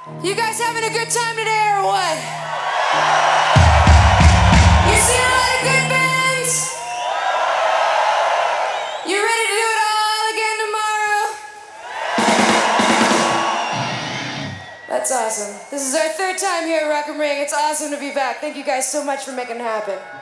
You guys having a good time today or what? You seen a lot of good bands? You ready to do it all again tomorrow? That's awesome. This is our third time here at Rock am Ring. It's awesome to be back. Thank you guys so much for making it happen.